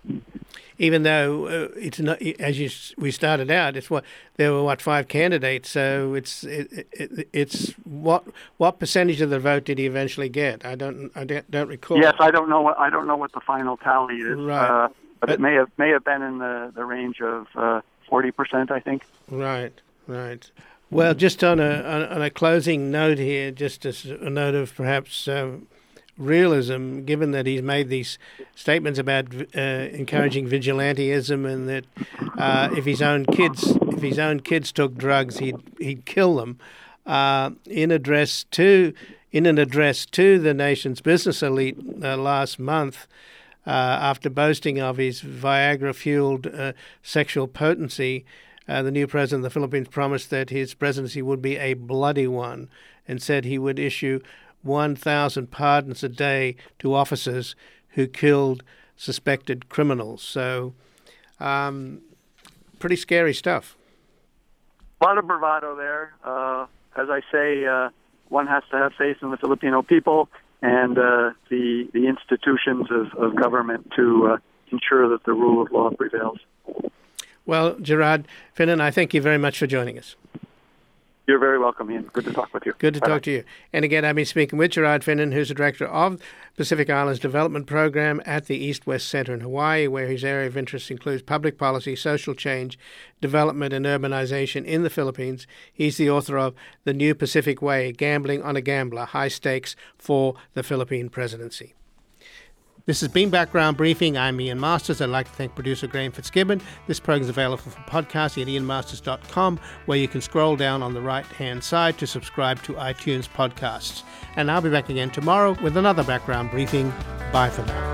Even though uh, it's not, as you, we started out, it's what there were what five candidates, so it's it, it, it's what what percentage of the vote did he eventually get? I don't I don't, don't recall. Yes, I don't know what I don't know what the final tally is, right. uh, but, but it may have may have been in the, the range of uh, forty percent, I think. Right, right. Well, just on a on, on a closing note here, just as a note of perhaps. Um, realism, given that he's made these statements about uh, encouraging vigilantism, and that uh, if his own kids, if his own kids took drugs, he'd he'd kill them. Uh, in address to, in an address to the nation's business elite uh, last month, uh, after boasting of his Viagra-fueled uh, sexual potency, uh, the new president of the Philippines promised that his presidency would be a bloody one, and said he would issue one thousand pardons a day to officers who killed suspected criminals. So, um, pretty scary stuff. A lot of bravado there. Uh, as I say, uh, one has to have faith in the Filipino people and uh, the the institutions of, of government to uh, ensure that the rule of law prevails. Well, Gerard Finin, I thank you very much for joining us. You're very welcome, Ian. Good to talk with you. Good to Bye-bye. talk to you. And again, I've been speaking with Gerard Finin, who's the director of Pacific Islands Development Program at the East-West Center in Hawaii, where his area of interest includes public policy, social change, development, and urbanization in the Philippines. He's the author of The New Pacific Way, Gambling on a Gambler, High Stakes for the Philippine Presidency. This has been Background Briefing. I'm Ian Masters. I'd like to thank producer Graham Fitzgibbon. This program is available for podcasting at ian masters dot com, where you can scroll down on the right-hand side to subscribe to iTunes podcasts. And I'll be back again tomorrow with another Background Briefing. Bye for now.